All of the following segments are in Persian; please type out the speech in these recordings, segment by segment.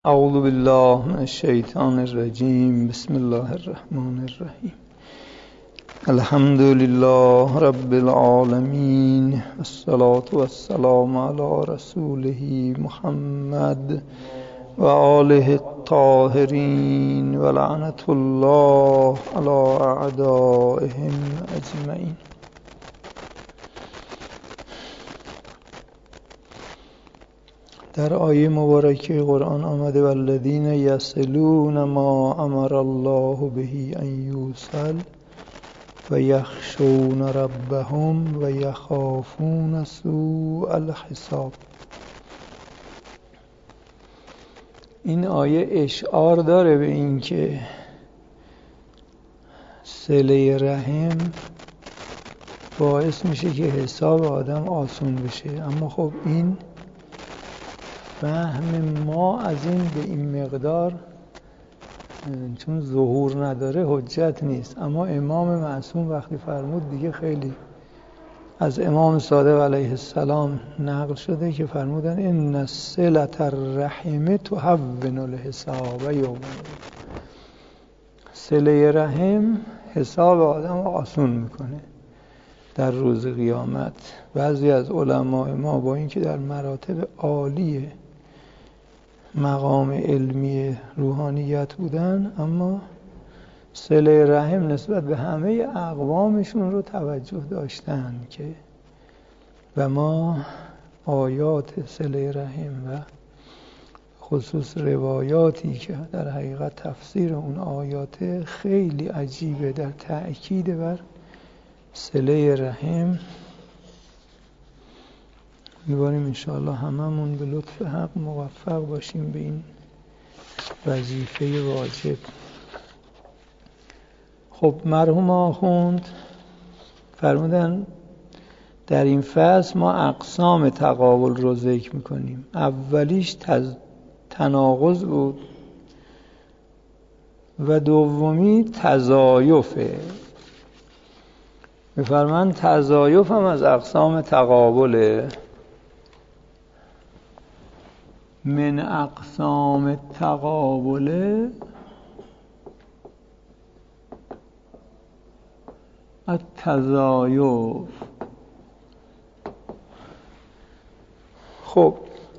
اعوذ بالله من الشیطان الرجیم. بسم الله الرحمن الرحیم. الحمد لله رب العالمین، والصلاة والسلام علی رسوله محمد و آله الطاهرین و لعنة الله علی اعدائهم اجمعین. در آیه مبارکه قرآن آمده والذین یصلون ما امر الله به ان یوصل و یخشون ربهم و یخافون سوء الحساب. این آیه اشعار داره به این که صله رحم باعث میشه که حساب آدم آسون بشه، اما خب این فهم ما از این به این مقدار چون ظهور نداره حجت نیست. اما امام معصوم وقتی فرمود دیگه خیلی از امام صادق علیه السلام نقل شده که فرمودن ان صلة الرحم تهون الحساب یوم، صله رحم حساب آدم آسون میکنه در روز قیامت. بعضی از علماء ما با اینکه در مراتب عالی مقام علمی روحانیت بودن، اما صله رحم نسبت به همه اقوامشون رو توجه داشتن که و ما آیات صله رحم و خصوص روایاتی که در حقیقت تفسیر اون آیات خیلی عجیبه در تأکید بر صله رحم. می‌باریم انشاءالله هممون به لطف حق موفق باشیم به این وظیفه واجب. خب مرحوم آخوند فرمودن در این فصل ما اقسام تقابل رو ذکر میکنیم. اولیش تناقض بود و دومی تضایفه. میفرمان تضایف هم از اقسام تقابله. من اقسام التقابل التضایف. خب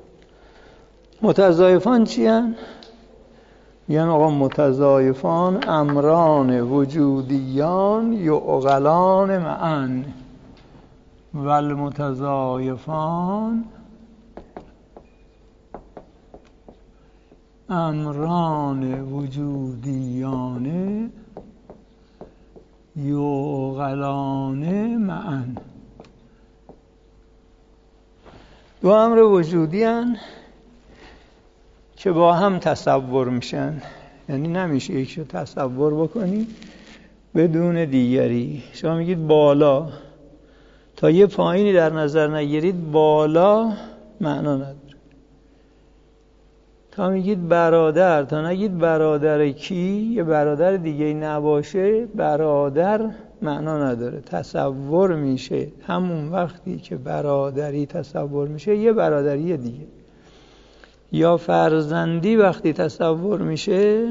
متضایفان چی هن؟ یعنی آقا متضایفان امران وجودیان یعقلان معا و المتضایفان امران وجودیان یعقلان معا. دو امر وجودی هن که با هم تصور میشن، یعنی نمیشه یکی رو تصور بکنی بدون دیگری. شما میگید بالا، تا یه پایینی در نظر نگیرید بالا معنا نداره. تا میگید برادر، تا نگید برادر کی، یه برادر دیگه نباشه، برادر معنا نداره، تصور میشه. همون وقتی که برادری تصور میشه یه برادری دیگه. یا فرزندی وقتی تصور میشه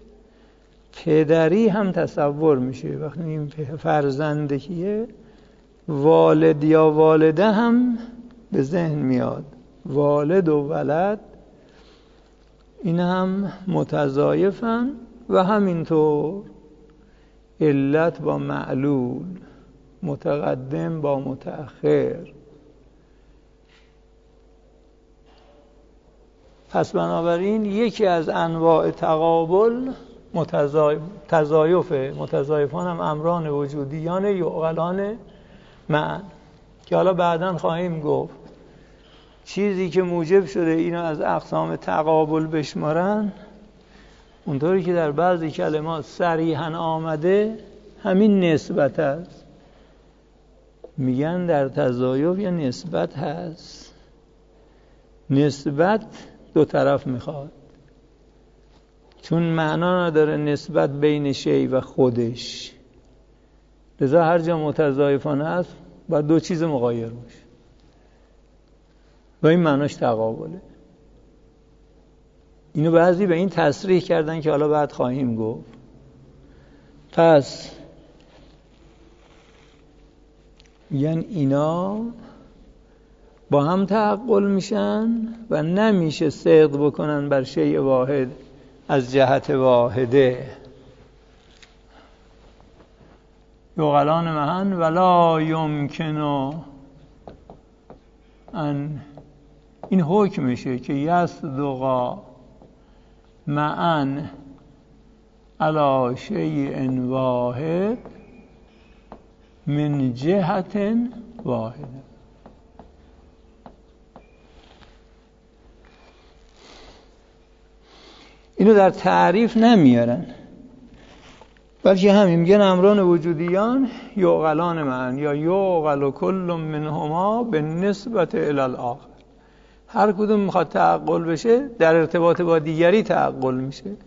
پدری هم تصور میشه. وقتی این فرزند کیه، والد یا والده هم به ذهن میاد. والد و ولد این هم متضایفن و همینطور علت با معلول، متقدم با متأخر. پس بنابراین یکی از انواع تقابل تضایفه. متضایفان هم امران وجودیان یعقلان معا که حالا بعداً خواهیم گفت چیزی که موجب شده اینو از اقسام تقابل بشمارن، اونطوری که در بعضی کلمات صریحاً آمده همین نسبت هست. میگن در تضایف یا نسبت هست. نسبت دو طرف میخواد، چون معنا نداره نسبت بین شی و خودش. لذا هر جا متضایفانه است باید دو چیز مغایر باشه و این معناش تقابله. اینو بعضی به این تصریح کردن که حالا بعد خواهیم گفت. پس یعنی اینا با هم تعقل میشن و نمیشه صدق بکنن بر شیء واحد از جهت واحده. یوغلان معن ولا یمکن ان، این حکم میشه که یصدقا معن علی شیء واحد من جهت واحده. اینو در تعریف نمیارن، بلکه همین میگن امران وجودیان یعقلان معن یا یعقل کل منهما به نسبت الی الاخر. هر کدوم میخواد تعقل بشه در ارتباط با دیگری تعقل میشه. تصور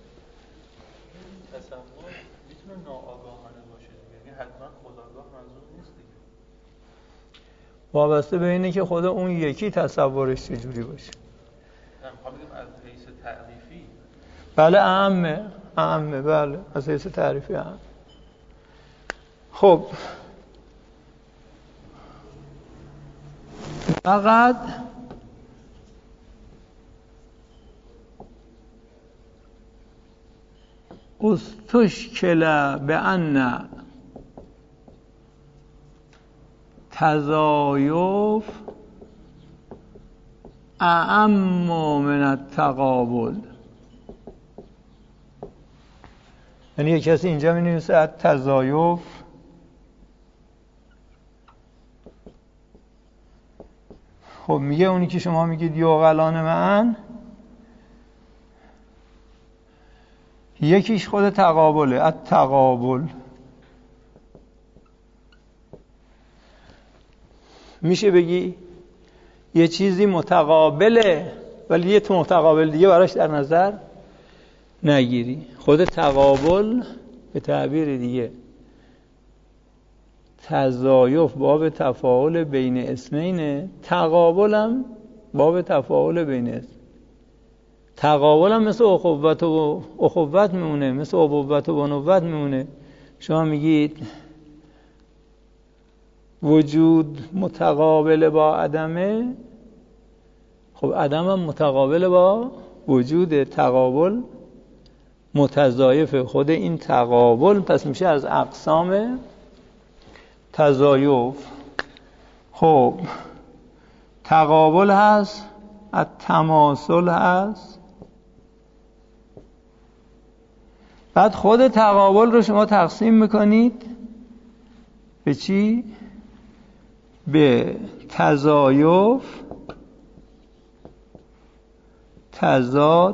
میتونه ناآگاهانه باشه، یعنی حتما خودآگاه منظور نیست دیگه. وابسته به اینه که خود اون یکی تصورش چجوری باشه. من بگم از حیث تعریفی بله اعمه بله از حیث تعریفی اعم. خب فقط استشکل به ان تزایف اعم من التقابل. یعنی یک کسی اینجا می نویسه تزایف خب میگه اونی که شما میگید یعقلان معن یکیش خود تقابله. التقابل میشه بگی یه چیزی متقابله ولی یه متقابل دیگه براش در نظر نگیری. خود تقابل به تعبیر دیگه تزایف باب تفاعل بین اسمینه، تقابل هم باب تفاعل بین اسم. تقابل هم مثل اخوت و اخوت میمونه، مثل ابوت و بنوت میمونه. شما میگید وجود متقابل با عدمه، خب عدم هم متقابل با وجود. تقابل متضایف. خود این تقابل پس میشه از اقسام تضایف. خب تقابل هست، التماثل هست. بعد خود تقابل رو شما تقسیم میکنید به چی؟ به تضایف، تضاد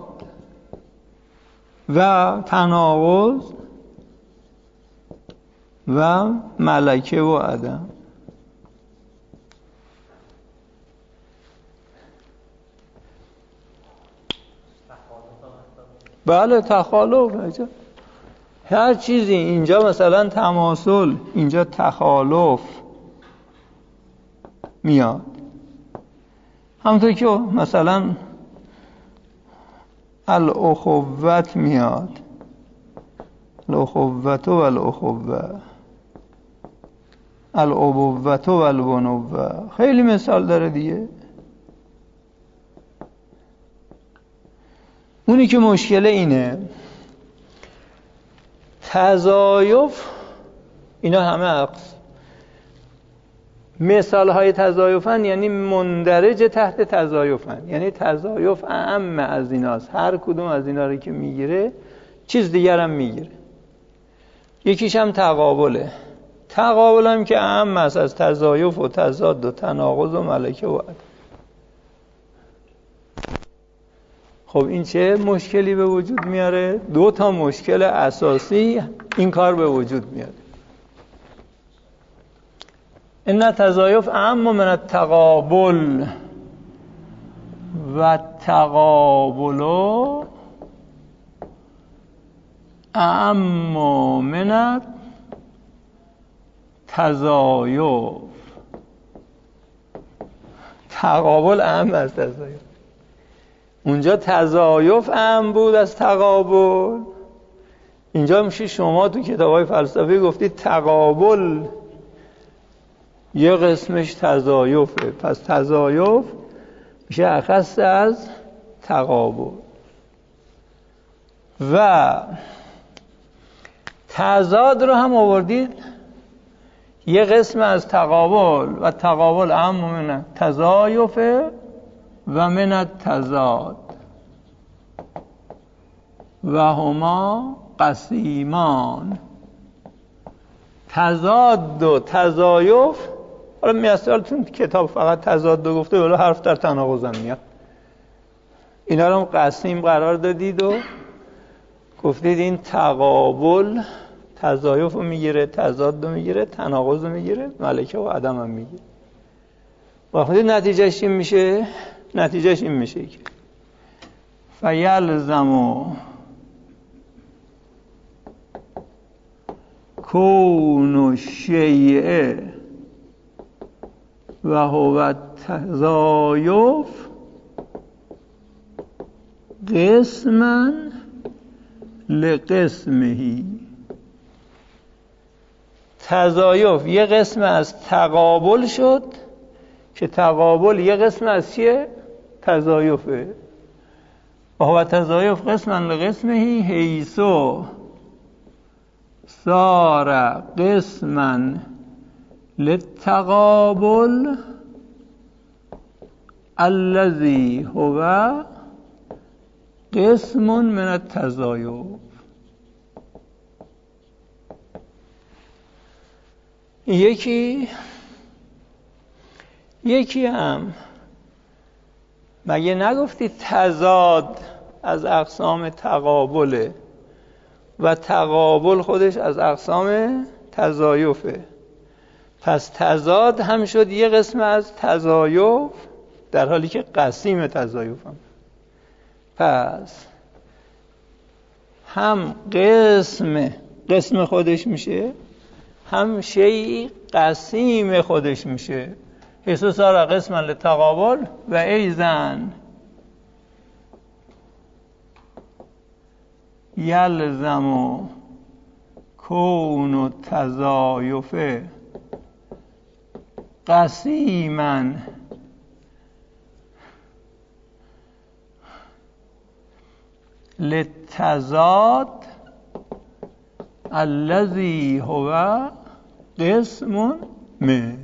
و تناقض و ملکه و عدم. بله تخالف. هر چیزی اینجا مثلا تماثل، اینجا تخالف میاد. همونطور که مثلا الاخوت میاد، الاخوت و الاخوه، الابوت و البنوه. خیلی مثال داره دیگه. اونی که مشکل اینه تضایف، اینا همه عکس مثال های تضایفن، یعنی مندرج تحت تضایفن، یعنی تضایف اعم از ایناست. هر کدوم از اینا رو که میگیره چیز دیگر هم میگیره. یکیش هم تقابله. تقابل هم که اعم است از تضایف و تضاد و تناقض و ملکه و عدم. خب این چه مشکلی به وجود میاره؟ دو تا مشکل اساسی این کار به وجود میاره. این تضایف اعم من التقابل و تقابل اعم من تضایف. تقابل اعم از تضایف. اونجا تضایف اهم بود از تقابل، اینجا میشه شما تو کتاب‌های فلسفی گفتید تقابل یه قسمش تضایفه، پس تضایف میشه اخص از تقابل. و تضاد رو هم آوردید یه قسم از تقابل، و تقابل اهم من تضایفه و من التضاد و هما قسیمان. تضاد و تضایف، حالا مثالتون کتاب فقط تضاد گفته ولی حرف در تناقض هم میاد، اینا رو هم قسیم قرار دادید و گفتید این تقابل تضایف رو میگیره، تضاد رو میگیره، تناقض رو میگیره، ملکه و عدم هم میگیره. و خودی نتیجهش این میشه، نتیجهش این میشه که فیلزم کون الشیء و هو تضایف قسما لقسمه. تضایف یه قسم از تقابل شد که تقابل یه قسم از چیه؟ تضایفه. و هو تضایف قسما لقسمه حیث صار قسما للتقابل الذي هو قسم من التضایف. یکی هم مگه نگفتی تضاد از اقسام تقابله و تقابل خودش از اقسام تضایفه، پس تضاد هم شد یه قسم از تضایف در حالی که قسیم تضایف هم. پس هم قسم خودش میشه، هم شیء قسیم خودش میشه. حیث صار قسما للتقابل و ایزن یلزم کون التضایف قسیما للتضاد الذي هو قسم من.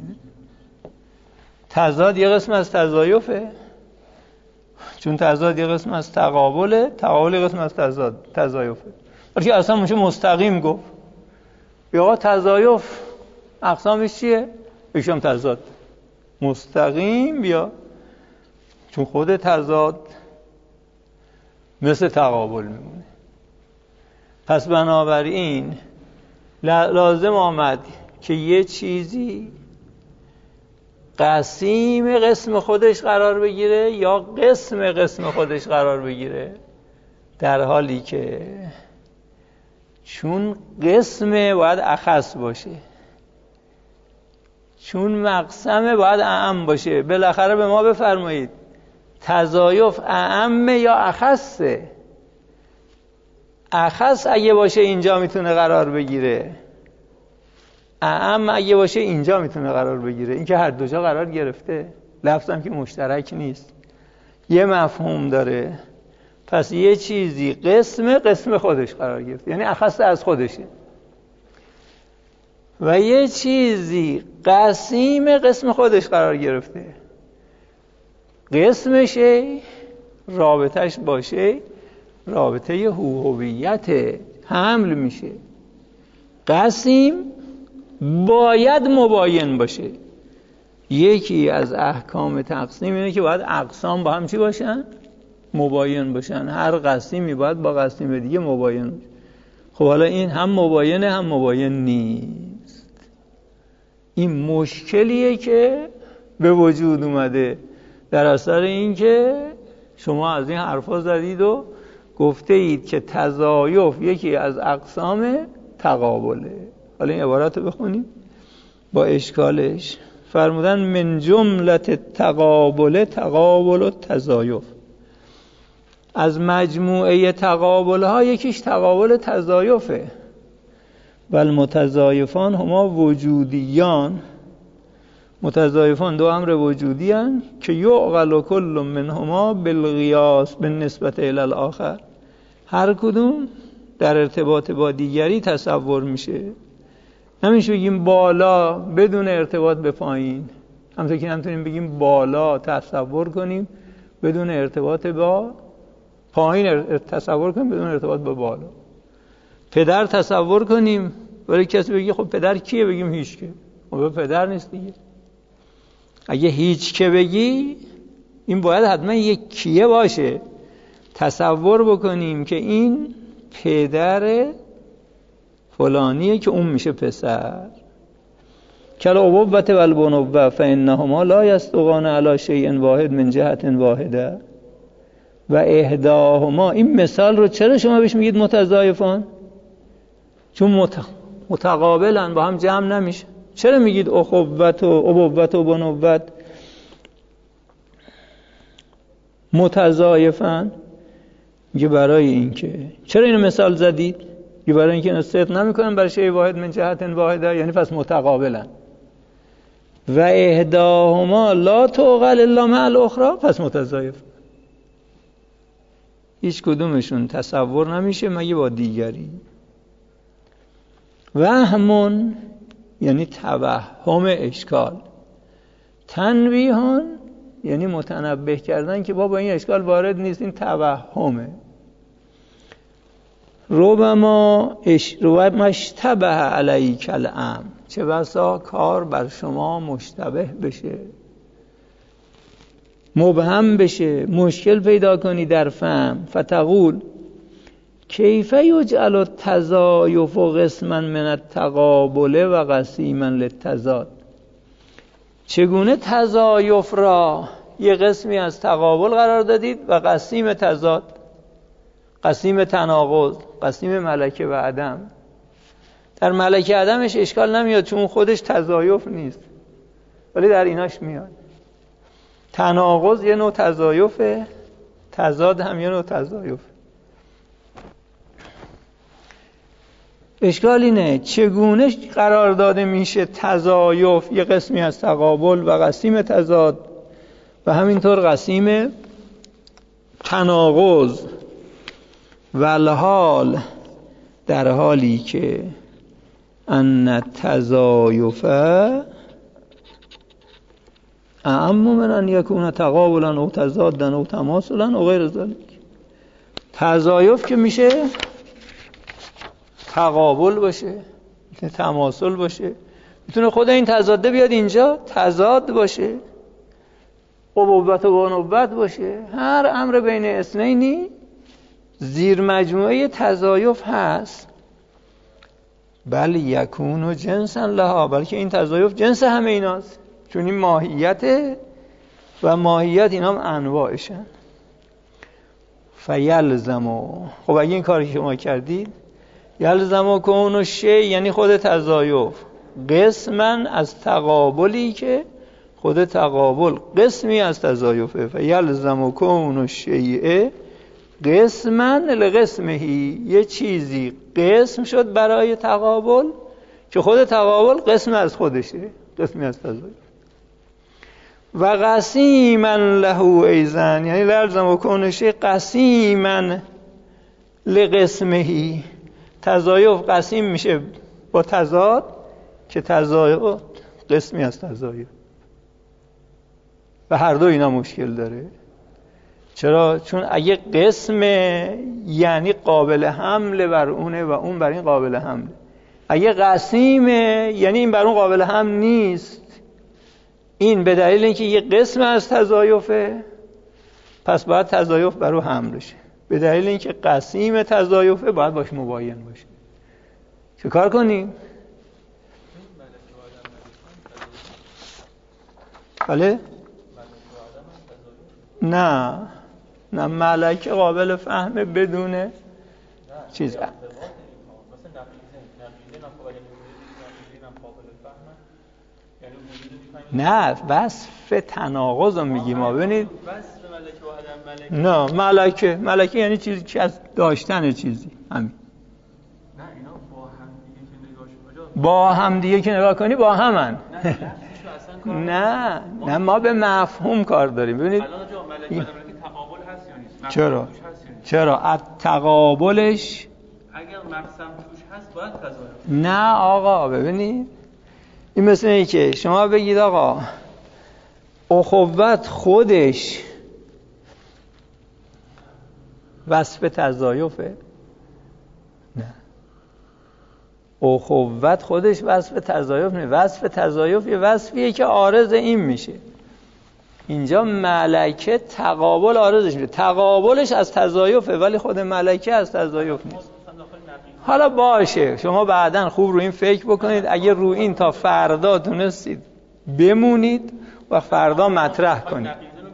تضاد یه قسم از تضایفه، چون تضاد یه قسم از تقابله، تقابل یه قسم از تضایفه. ولی اصلا میشه مستقیم گفت یا تضایف اقسامش چیه؟ یکم تضاد. مستقیم بیا، چون خود تضاد مثل تقابل میمونه. پس بنابراین لازم آمد که یه چیزی قسیم قسم خودش قرار بگیره یا قسم خودش قرار بگیره، در حالی که چون قسمه باید اخص باشه، چون مقسمه باید اعم باشه. بالاخره به ما بفرمایید تضایف اعمه یا اخصه؟ اخص اگه باشه اینجا میتونه قرار بگیره، اعم اگه باشه اینجا میتونه قرار بگیره. این که هر دو جا قرار گرفته، لفظ هم که مشترک نیست، یه مفهوم داره. پس یه چیزی قسم خودش قرار گرفته، یعنی اخص از خودشه، و یه چیزی قسیم قسم خودش قرار گرفته، قسمشه، رابطش باشه رابطه هویت، حمل میشه. قسیم باید مباین باشه. یکی از احکام تقسیم اینه که باید اقسام با هم چی باشن؟ مباین باشن. هر قسیمی باید با قسیم دیگه مباین باشه. خب حالا این هم مباینه هم مباین نیست. این مشکلیه که به وجود اومده در اثر این که شما از این حرفا زدید و گفته اید که تضایف یکی از اقسام تقابله. حالا این عبارت رو بخونیم با اشکالش. فرمودن من جملت تقابل و تضایف. از مجموعه تقابل ها یکیش تقابل تضایفه. و المتضایفان هما وجودیان، متضایفان دو امر وجودی هستند که یعقل کل منهما بالقیاس بالنسبت الی الاخر، هر کدوم در ارتباط با دیگری تصور میشه. نمیشه بگیم بالا بدون ارتباط به پایین، همونطور که نمیتونیم بگیم بالا تصور کنیم بدون ارتباط با پایین تصور کنیم بدون ارتباط با بالا. پدر تصور کنیم، ولی کسی بگی خب پدر کیه؟ بگیم هیچ که. خب پدر نیست دیگه. اگه هیچ که بگی این باید حتما یک کیه باشه. تصور بکنیم که این پدر فلانیه که اون میشه پسر. کل ابوت و البنوه فانهما لا یصدقان علی شیء واحد من جهت واحده و احداهما. این مثال رو چرا شما بهش میگید متضایفان؟ چون متقابلن، با هم جمع نمیشه. چرا میگید اخوت و ابوت و بنوت متضایفن؟ میگه برای این که چرا اینو مثال زدید؟ میگه برای اینکه اینا صدق نمیکنن برای شیء واحد من جهت واحده، یعنی پس متقابلن. و احداهما لا تعقل الا مع الاخرى، پس متضایف. هیچ کدومشون تصور نمیشه مگه با دیگری. وهمون یعنی توهم اشکال، تنبیهان یعنی متنبه کردن که بابا این اشکال وارد نیست، این توهمه. ربما اشتبه علیک الامر، چه بسا کار بر شما مشتبه بشه، مبهم بشه، مشکل پیدا کنی در فهم. فتقول کیف یجعل التضایف قسما من التقابل و قسیما للتضاد. چگونه تضایف را یه قسمی از تقابل قرار دادید و قسیم تضاد، قسیم تناقض، قسیم ملکه و عدم. در ملکه عدمش اشکال نمیاد چون خودش تضایف نیست، ولی در ایناش میاد. تناقض یه نوع تضایفه، تضاد هم یه نوع تضایفه. اشکال اینه چگونه قرار داده میشه تضایف یه قسمی از تقابل و قسیم تضاد و همینطور قسیم تناقض، والحال در حالی که ان تضایف اعم من ان یکون تقابلا او تضادا او تماثلا او غیر ذلک. تضایف که میشه تقابل باشه، میتونه تماثل باشه، میتونه خود این تضاده بیاد اینجا تضاد باشه، ابوت و بنوت باشه. هر امر بین اثنینی زیر مجموعه تضایف هست. بل یکون جنسا لها، بلکه این تضایف جنس همه ایناست، چون این ماهیته و ماهیت اینا هم انواعشن. فیلزم، خب اگه این کاری که شما کردید، یلزم کون شی یعنی خود تضایف قسمن از تقابلی که خود تقابل قسمی از تضایفه. فیلزم کون شیء قسمن لقسمهی، یه چیزی قسم شد برای تقابل که خود تقابل قسم از خودشه، قسمی از تضایف. و قسیما له ایزن یعنی لازم کون شیء قسیما لقسمهی، تضایف قسیم میشه با تضاد که تضایف قسمی از تضایف و هر دو اینا مشکل داره. چرا؟ چون اگه قسم یعنی قابل حمله بر اونه و اون بر این قابل حمله. اگه قسیمه یعنی این بر اون قابل حمل نیست، این به دلیل اینکه یه قسم از تضایفه پس باید تضایف بر اون حمل بشه. به دلیل اینکه قسیم تضایفه باید باش مباین باشه. چه کار کنیم؟ بله؟ نه ملکه قابل فهمه بدونه چیز. نه وصف تناقض رو میگیم ما. ببینید ملکه و عدم ملکه؟ نه ملکه یعنی چیزی که از داشتن چیزی همین. نه اینا با هم دیگه که نگاه کنی با همن. نه نه ما به مفهوم کار داریم. ببینید الان جا ملکه و عدم ملکه تقابل هست یا نیست؟ چرا تقابلش اگر مقسم توش هست باید تضایف. نه آقا ببینید این مثل اینه که شما بگید آقا اخوت خودش وصف تضایفه. نه اخوت خودش وصف تضایف نه. وصف تضایف یه وصفیه که عارض این میشه. اینجا ملکه تقابل عارضش میشه. تقابلش از تضایفه ولی خود ملکه از تضایف نیست. حالا باشه شما بعداً خوب رو این فکر بکنید. اگه رو این تا فردا تونستید بمونید و فردا مطرح کنید.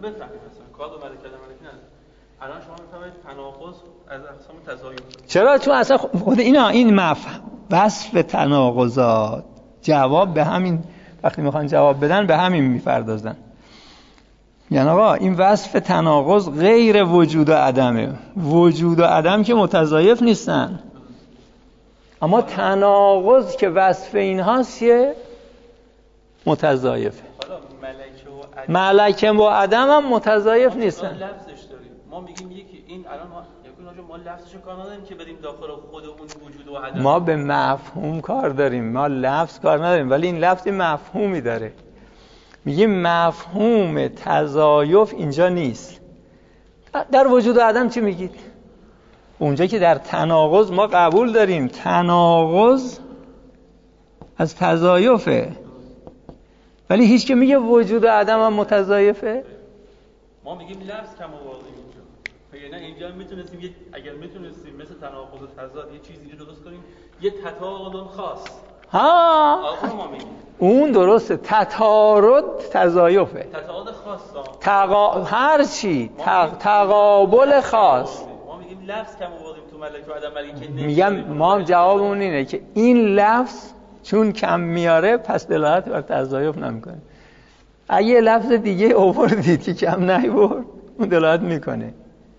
الان شما میفهمید تناقض از اقسام تضایف. چرا؟ چون اصلا خود این وصف تناقضات جواب به همین وقتی میخوان جواب بدن به همین میپردازن. یعنی آقا این وصف تناقض غیر وجود و عدمه. وجود و عدم که متضایف نیستن، اما تناقض که وصف اینهاست یه متضایفه. حالا ملکه و عدم هم متضایف نیستن. لفظش داریم ما میگیم یکی این الان ما لفظشو کار نداریم که بریم داخل خود اون وجود و عدم. ما به مفهوم کار داریم، ما لفظ کار نداریم. ولی این لفظی مفهومی داره. میگیم مفهوم تضایف اینجا نیست. در وجود و عدم چی میگید؟ اونجا که در تناقض ما قبول داریم تناقض از تضایفه، ولی هیچ که میگه وجود و عدم هم متضایفه. ما میگیم لفظ کم آوردیم اینجا. یعنی اینجا میتونستیم اگر میتونستیم مثل تناقض و تضاد یه چیزی رو درست کنیم، یه تتعارض خاص. ما میگیم اون درسته. تتعارض تضایفه. تتعارض خاص هر چی تقابل خاص. ما میگیم لفظ کم آوردیم تو ملکه و عدم ملکه. میگم ما جوابمون اینه که این لفظ چون کم میاره پس دلالت بر تضایف نمیکنه. اگه لفظ دیگه آوردید که کم نیورد اون دلالت میکنه.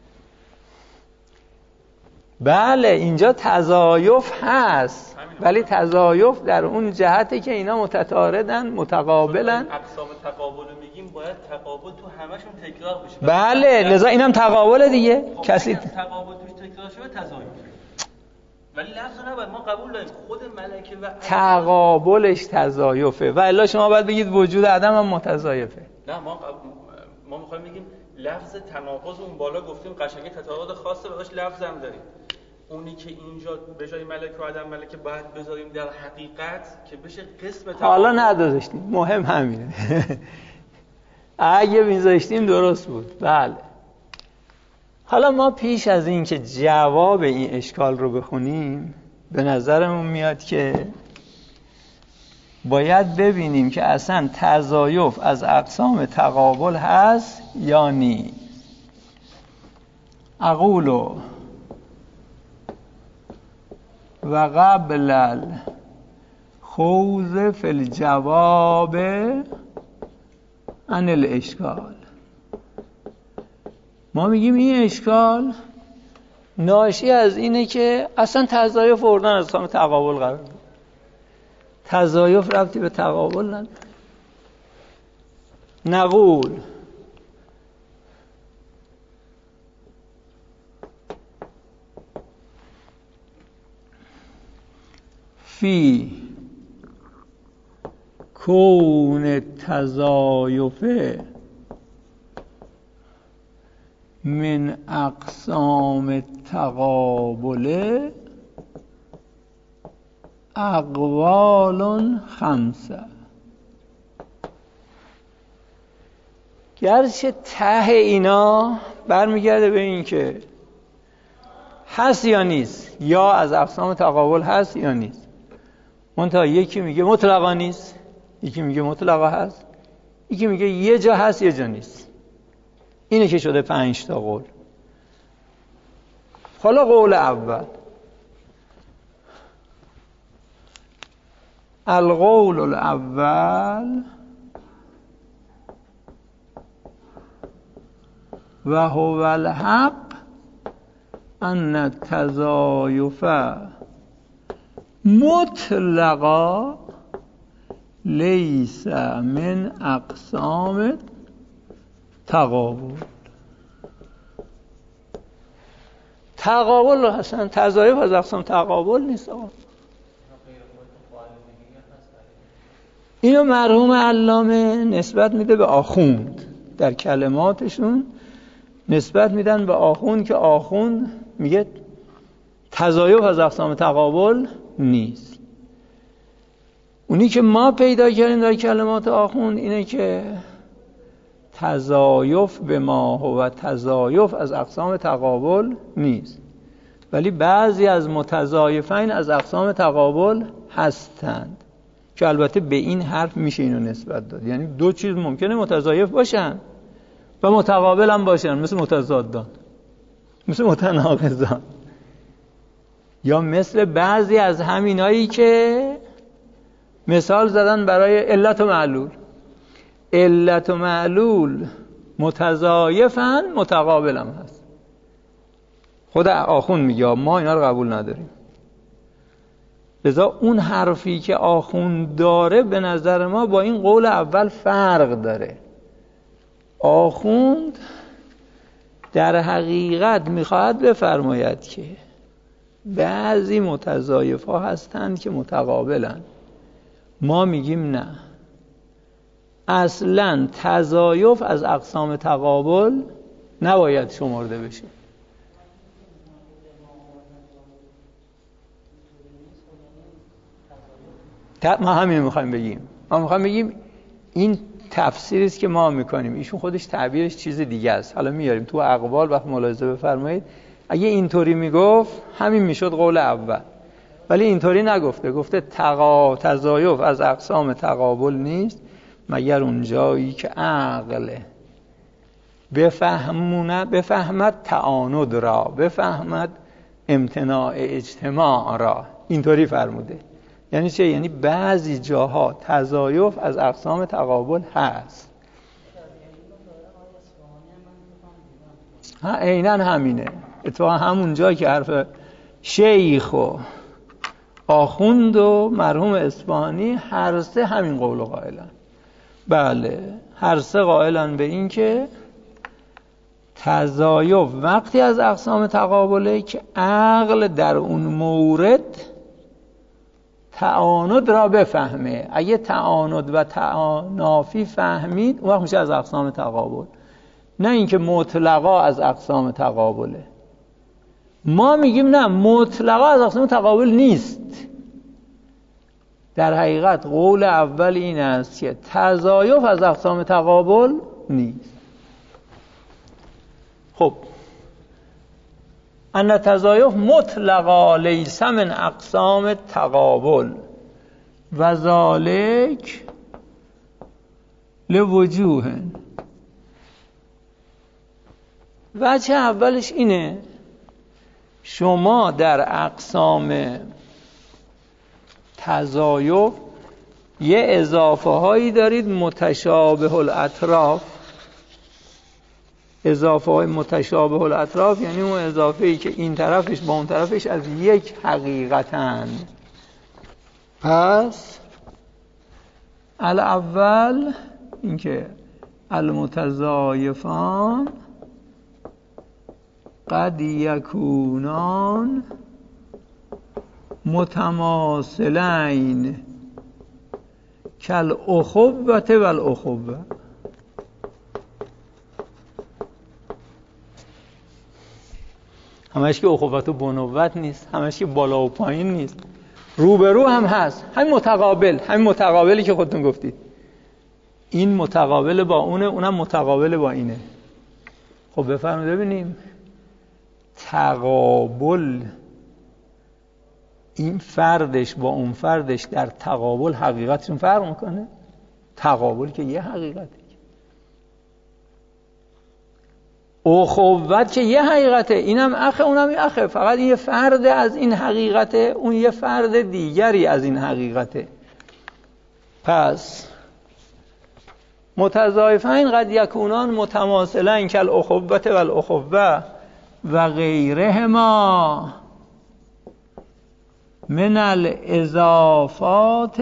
بله اینجا تضایف هست ولی تضایف در اون جهته که اینا متعارضن متقابلن. اقسام تقابل میگیم باید تقابل تو همشون تکرار بشه. بله لذا اینم تقابل دیگه. کسی تقابل توش تکرار شه تضایف. ولی لفظ نباید ما قبول داریم خود ملکه و تقابلش تضایفه و الا شما باید بگید وجود عدم هم متضایفه. نه ما میخوایم بگیم لفظ تناقض اون بالا گفتیم قشنگی تتعارض خاصه براش لفظ هم داریم. اونی که اینجا به جای ملکه و عدم ملکه باید بذاریم در حقیقت که بشه قسم حالا نداشتیم. مهم همینه. اگه میذاشتیم درست بود. بله. حالا ما پیش از این که جواب این اشکال رو بخونیم به نظرمون میاد که باید ببینیم که اصلا تضایف از اقسام تقابل هست یا نی. اقولو و قبل الخوض فی الجواب عن الاشکال. ما میگیم این اشکال ناشی از اینه که اصلا تضایف آوردن از اقسام تقابل قرار بود. تضایف ربطی به تقابل نداره. نقول فی کون تضایف من اقسام تقابل اقوال خمسه. گرچه ته اینا برمیگرده به این که هست یا نیست، یا از اقسام تقابل هست یا نیست. منتها یکی میگه مطلقا نیست، یکی میگه مطلقا هست، یکی میگه یه جا هست یه جا نیست. اینه که شده 5 تا قول. حالا قول اول، القول الاول و هو الحق ان التضایف مطلقا لیس من اقسام تقابل. تقابل اصلا تضایف از اقسام تقابل نیست آقا. اینو مرحوم علامه نسبت میده به آخوند، در کلماتشون نسبت میدن به آخوند که آخوند میگه تضایف از اقسام تقابل نیست. اونی که ما پیدا کردیم در کلمات آخوند اینه که تضایف به ما هو تضایف از اقسام تقابل نیست، ولی بعضی از متضایفین از اقسام تقابل هستند که البته به این حرف میشه اینو نسبت داد. یعنی دو چیز ممکنه متضایف باشن و متقابل هم باشن، مثل متضادان، مثل متناقضان، یا مثل بعضی از همینایی که مثال زدن برای علت و معلول. علت و معلول متضایفن، متقابل هم هست. خود آخوند میگه ما اینا رو قبول نداریم. لذا اون حرفی که آخوند داره به نظر ما با این قول اول فرق داره. آخوند در حقیقت میخواهد بفرماید که بعضی متضایف ها هستند که متقابلن. ما میگیم نه، اصلا تضایف از اقسام تقابل نباید شمرده بشه. ما همین میخوایم بگیم. ما میخوایم بگیم این تفسیری است که ما میکنیم، ایشون خودش تعبیرش چیز دیگه است. حالا میاریم تو اقوال وقت ملاحظه بفرمایید. اگه اینطوری میگفت همین میشد قول اول، ولی اینطوری نگفته. گفته تضایف از اقسام تقابل نیست مگر اون جایی که عقل بفهمد تعاند را، بفهمد امتناع اجتماع را. اینطوری فرموده. یعنی چه؟ یعنی بعضی جاها تضایف از اقسام تقابل هست. عیناً همینه. اتفاقا همون جایی که حرف شیخ و آخوند و مرحوم اصفهانی هر سه همین قول قائلن. بله، هر سه قائلن به این که تضایف وقتی از اقسام تقابله که عقل در اون مورد تعاند را بفهمه. اگه تعاند و تنافی فهمید اون وقت میشه از اقسام تقابل، نه اینکه مطلقا از اقسام تقابله. ما میگیم نه، مطلقا از اقسام تقابل نیست. در حقیقت قول اول این است که تضایف از اقسام تقابل نیست. خب ان تضایف مطلقا لیس من اقسام تقابل و ذالک لوجوه. وجه اولش اینه شما در اقسام تضایف یه اضافه هایی دارید متشابه الاطراف. اضافه های متشابه الاطراف یعنی اون اضافه ای که این طرفش با اون طرفش از یک حقیقتن. پس الاول اینکه المتضایفان قد یکونان متماثلین کالاخوة والاخوة. همش که اخوت و بنوت نیست، همش که بالا و پایین نیست، روبرو هم هست. همین متقابلی که خودتون گفتید، این متقابل با اونه، اونم متقابل با اینه. خب بفرمایید ببینیم تقابل این فردش با اون فردش در تقابل حقیقتشون فرق میکنه؟ تقابل که یه حقیقته، اخوت که یه حقیقته، اینم اخه اونم اخه، فقط این یه فرد از این حقیقته، اون یه فرد دیگری از این حقیقته. پس متضایفین قد یکونان متماثلین کالاخوة و الاخوة و غیرهما من الاضافات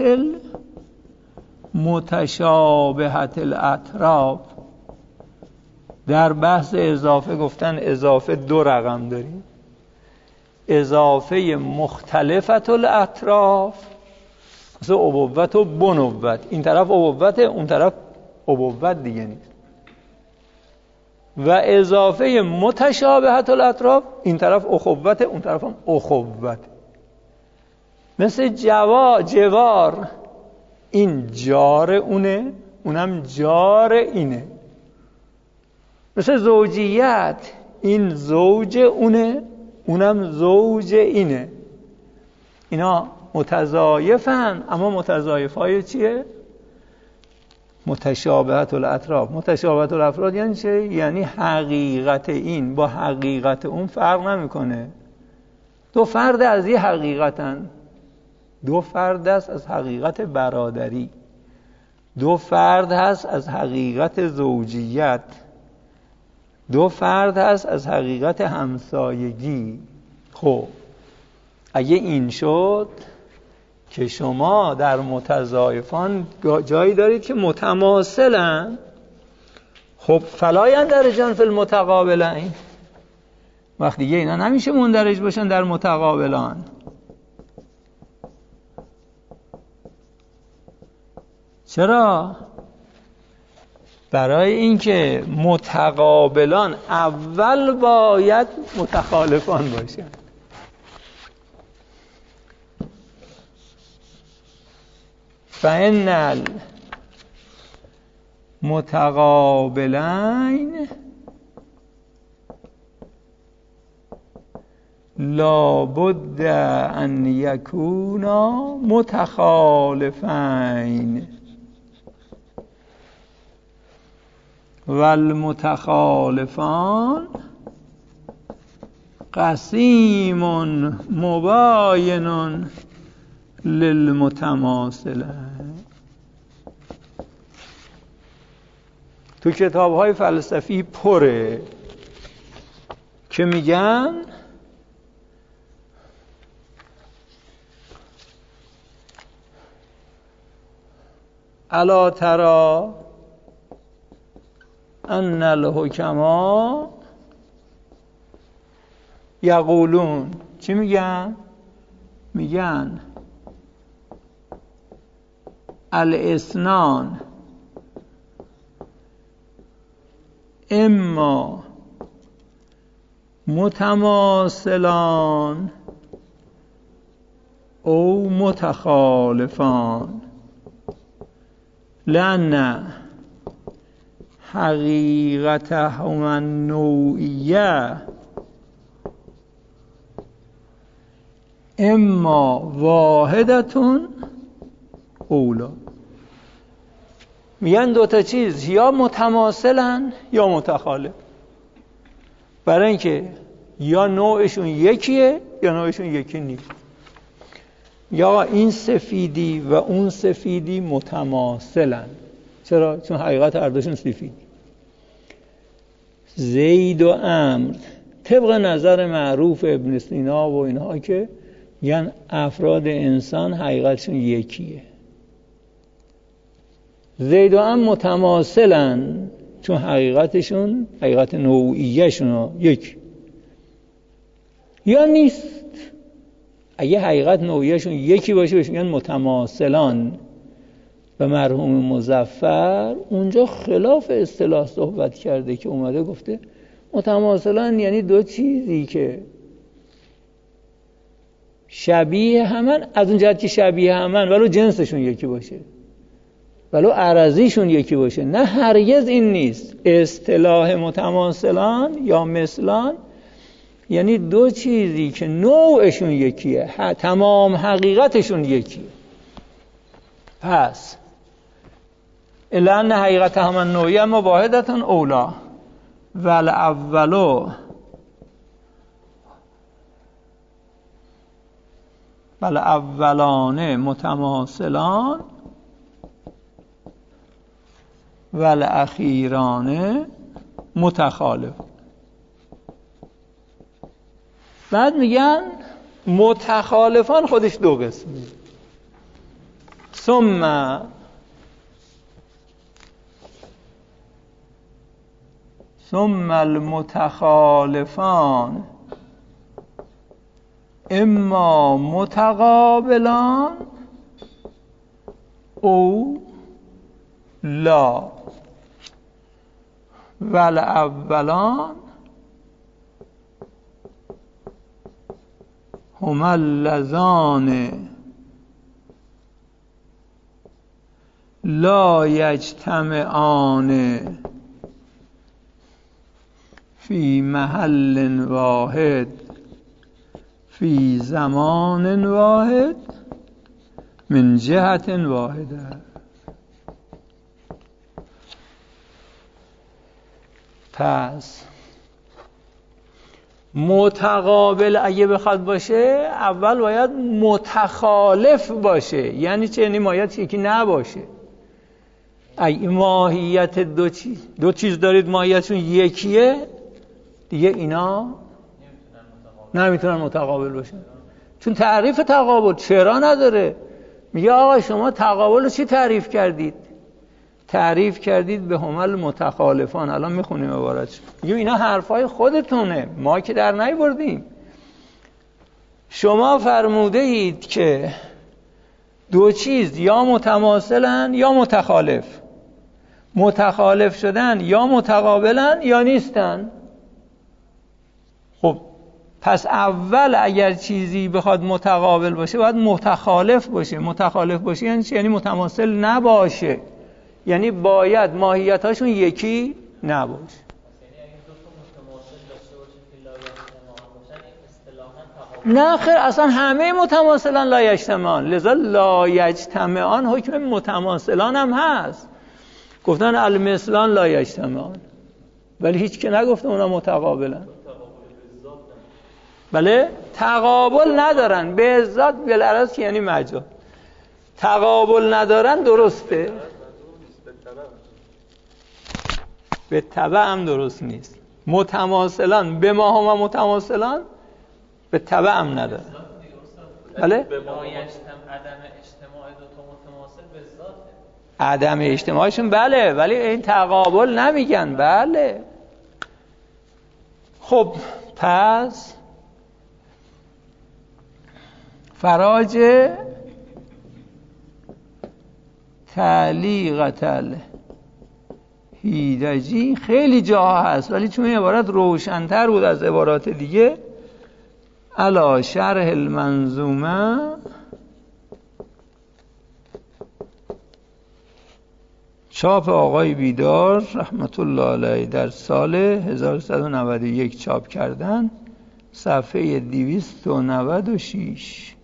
المتشابهة الاطراف. در بحث اضافه گفتن اضافه دو رقم داریم، اضافه مختلفت الاطراف مثل ابوت و بنوت، این طرف ابوت اون طرف ابوت دیگه نیست، و اضافه متشابهت الاطراف این طرف اخوت اون طرف هم اخوت، مثل جوار این جار اونه اونم جار اینه، مثل زوجیت این زوج اونه اونم زوج اینه. اینا متضایفن اما متضایفای چیه؟ متشابهت الاطراف. متشابهت الاطراف یعنی چه؟ یعنی حقیقت این با حقیقت اون فرق نمیکنه. دو فرد از یه حقیقتن، دو فرد است از حقیقت برادری، دو فرد هست از حقیقت زوجیت، دو فرد هست از حقیقت همسایگی. خب اگه این شد که شما در متضایفان جایی دارید که متماثلن، خب فلا یندرجان فی المتقابلین، وقتی دیگه اینا نمیشه مندرج باشن در متقابلان. چرا؟ برای اینکه متقابلان اول باید متخالفان باشن. فإن المتقابلین لابد ان یکونا متخالفین والمتخالفان قسیم مباین للمتماثلین. تو کتاب‌های فلسفی پره که میگن الا تری ان الحکما یقولون، چی میگن؟ میگن الاثنان اما متماثلان او متخالفان لأن حقیقتهما النوعیه اما واحدتون اولا. میگن دوتا چیز یا متماثلن یا متخالف، برای اینکه یا نوعشون یکیه یا نوعشون یکی نیست. یا این سفیدی و اون سفیدی متماثلن. چرا؟ چون حقیقت هر دوشون سفیدی. زید و عمرو طبق نظر معروف ابن سینا و اینها که یعنی افراد انسان حقیقتشون یکیه. زید و عمرو متماثلن چون حقیقتشون حقیقت نوعیه‌شون یک یا نیست. اگه حقیقت نوعیه‌شون یکی باشه بهش میگن متماثلان. و مرحوم مظفر اونجا خلاف اصطلاح صحبت کرده که اومده گفته متماثلان یعنی دو چیزی که شبیه همن، از اون جهت که شبیه همن ولو جنسشون یکی باشه ولو عرضیشون یکی باشه. نه هرگز این نیست. اصطلاح متماثلان یا مثلان یعنی دو چیزی که نوعشون یکیه، تمام حقیقتشون یکیه. پس لأن حقیقت همان نوعی اما واحدتون اولا اولان متماثلان والاخیران متخالف. بعد میگن متخالفان خودش دو قسمه. ثم المتخالفان اما متقابلان او لا والاولان هما اللذان لا یجتمعان فی محل واحد فی زمان واحد من جهت واحده. پس متقابل اگه بخواد باشه اول باید متخالف باشه. یعنی چه؟ یعنی ماهیت یکی نباشه. اگه ماهیت دو چیز دارید ماهیتشون یکیه، دیگه اینا نمیتونن متقابل باشن. چون تعریف تقابل چرا نداره؟ میگه آقا شما تقابل رو چی تعریف کردید؟ تعریف کردید به همل متخالفان. الان میخونیم عبارتش. میگه اینا حرفای خودتونه، ما که در نیاوردیم. شما فرموده اید که دو چیز یا متماثلن یا متخالف. متخالف شدن یا متقابلن یا نیستن. خب پس اول اگر چیزی بخواد متقابل باشه باید متخالف باشه. متخالف باشه یعنی چی؟ یعنی متماثل نباشه. یعنی باید ماهیتاشون یکی نباشه. یعنی اگه دو تا متماثل داشته باشه که لا یجتمعان باشن این اصطلاحاً تقابل. نه خیر، اصلا همه متماثلان لا یجتمعان. لذا لا یجتمعان حکم متماثلان هم هست. گفتن المثلان لا یجتمعان، ولی هیچ که نگفته اونا متقابلن. بله تقابل ندارن به ذات بالعرض که یعنی مجاز. تقابل ندارن درسته، به تبع هم درست نیست. متماثلان به ما هم متماثلان به تبع هم ندارن. بله عدم اجتماع دو تا متماثل به ذاته. عدم اجتماعشون بله، ولی این تقابل نمیگن. بله خب پس فراج تعلیقت الهیدجی خیلی جاها هست، ولی چون این عبارت روشن‌تر بود از عبارات دیگه، علی شرح المنظومه چاپ آقای بیدار رحمت الله علیه در سال 1191 چاپ کردن، صفحه 296.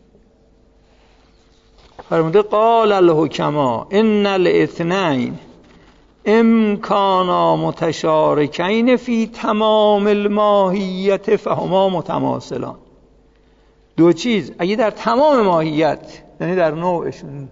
فرموده قال الحکما ان الاثنین امکانا متشارکین فی تمام الماهیت فهما متماثلان. دو چیز اگه در تمام ماهیت یعنی در نوعشون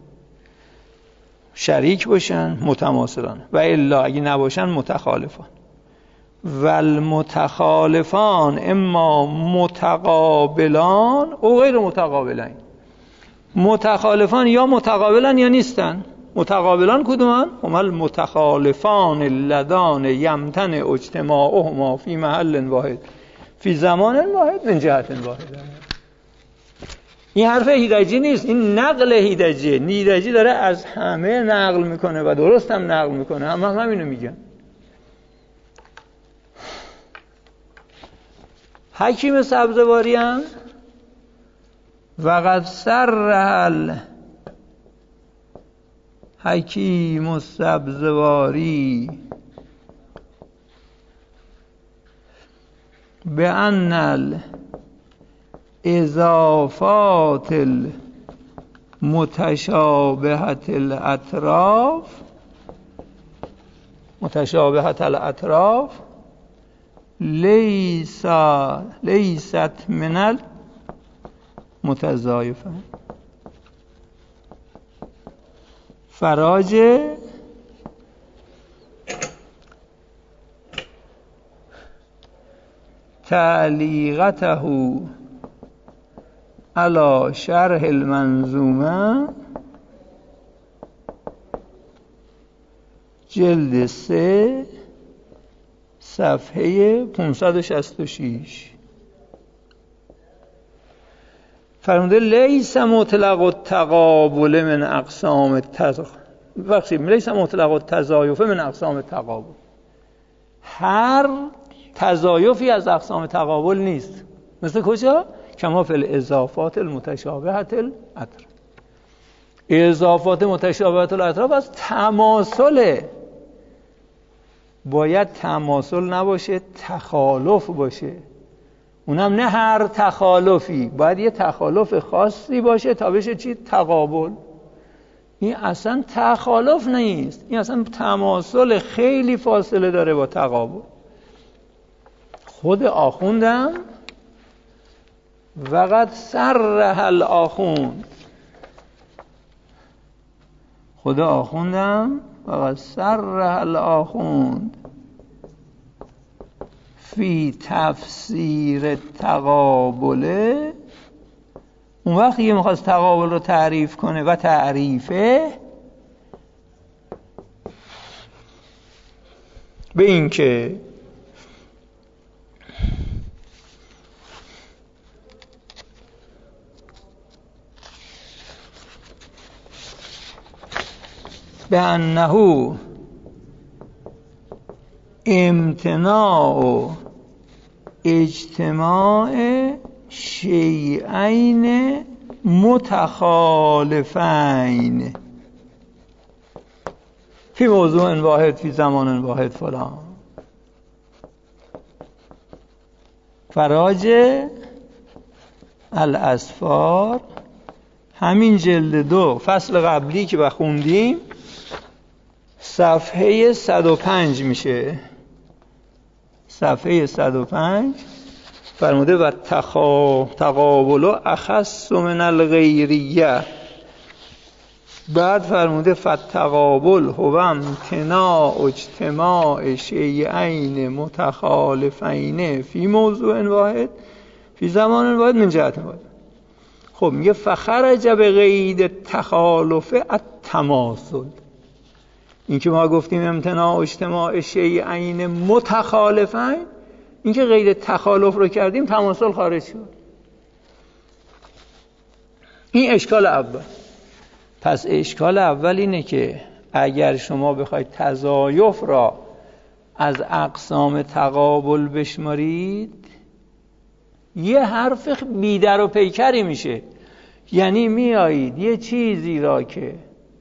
شریک باشن متماثلان، و الا اگه نباشن متخالفان. و المتخالفان اما متقابلان او غیر متقابلین. متخالفان یا متقابلن یا نیستن. متقابلان کدومن؟ هم المتخالفان اللذان یمتنع اجتماعهما فی محل واحد فی زمان واحد من جهت واحد. این حرف هیدجی نیست، این نقل هیدجی. هیدجی داره از همه نقل میکنه و درست هم نقل میکنه. همینو میگن. حکیم سبزواری هم وقد سرح حکیم السبزواری به ان اضافات متشابهت الاطراف لیست من المتضایفه. فراج تعلیقته علی شرح المنظومه جلد 3 صفحه 566 فرموده لیس مطلق التقابل من اقسام لیس مطلق التضایف من اقسام تقابل. هر تضایفی از اقسام تقابل نیست. مثل کجا؟ کما فی الاضافات المتشابهة الاطراف. اضافات متشابهة الاطراف از تماثل، باید تماثل نباشه، تخالف باشه. اونم نه هر تخالفی، باید یه تخالف خاصی باشه تا بشه چی؟ تقابل. این اصلا تخالف نیست، این اصلا تماثل خیلی فاصله داره با تقابل. خود آخوندم وقد صرح الآخوند، خود آخوندم وقد صرح الآخوند فی تفسیر تقابله. اون وقتی که میخواست تقابل رو تعریف کنه و تعریفه به این که به انه امتناع اجتماع شیئین متخالفین فی موضوع واحد فی زمان واحد فلان. فراج الاسفار همین جلد 2 فصل قبلی که بخوندیم صفحه 105 میشه. صفحه 105 فرموده و تقابل اخص من الغیریه. بعد فرموده فتقابل هو امتناع اجتماع شیئین متخالفین فی موضوع واحد فی زمان واحد من جهت واحد. خب میگه فخرج به قید تخالف التماثل. این که ما گفتیم امتناع اجتماع شیئین متخالفین، این که قید تخالف رو کردیم تماثل خارج شد. این اشکال اول. پس اشکال اول اینه که اگر شما بخواید تضایف را از اقسام تقابل بشمارید یه حرف بیدر و پیکری میشه. یعنی میایید یه چیزی را که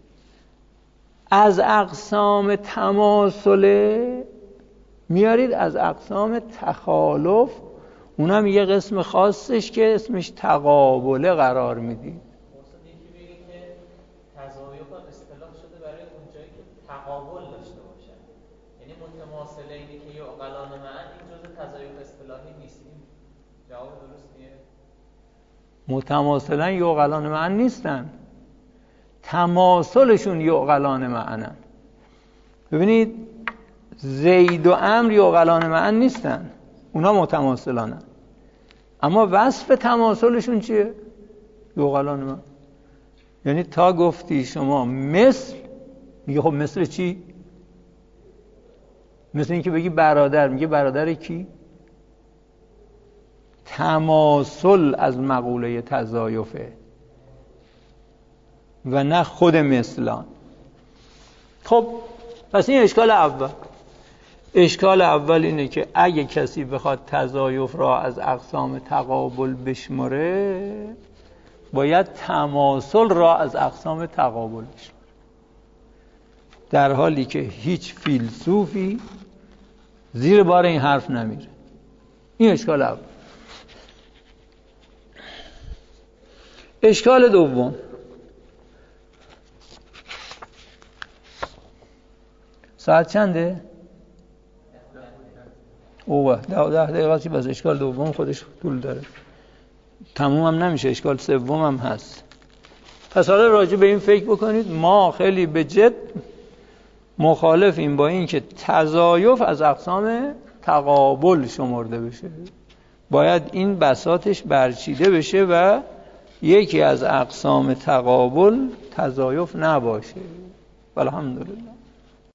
از اقسام تماثله میارید از اقسام تخالف، اونم یه قسم خاصش که اسمش تقابله قرار میدید. تقابل داشته باشن، یعنی متماثلینی که یعقلان معن این جزء تضایف اصطلاحی نیست. جواب درستیه؟ متماثلن یعقلان معن نیستن، تماثلشون یعقلان معنن. ببینید زید و عمرو یعقلان معن نیستن، اونا متماثلانن، اما وصف تماثلشون چیه؟ یعقلان معن. یعنی تا گفتی شما مثل، میگه خب مثل چی؟ مثل این که بگی برادر، میگه برادر کی؟ تماثل از مقوله تضایفه و نه خود مثلان. خب پس این اشکال اول. اشکال اول اینه که اگه کسی بخواد تضایف را از اقسام تقابل بشماره باید تماثل را از اقسام تقابل بشماره، در حالی که هیچ فیلسوفی زیر بار این حرف نمیره. این اشکال اول. اشکال دوم، ساعت چنده؟ اوه 10 دقیقه چی؟ بس اشکال دوم خودش طول داره، تموم هم نمیشه، اشکال سوم هم هست. پس حالا راجع به این فکر بکنید. ما خیلی به جد مخالفیم با این که تضایف از اقسام تقابل شمرده بشه. باید این بساطش برچیده بشه و یکی از اقسام تقابل تضایف نباشه. الحمدلله.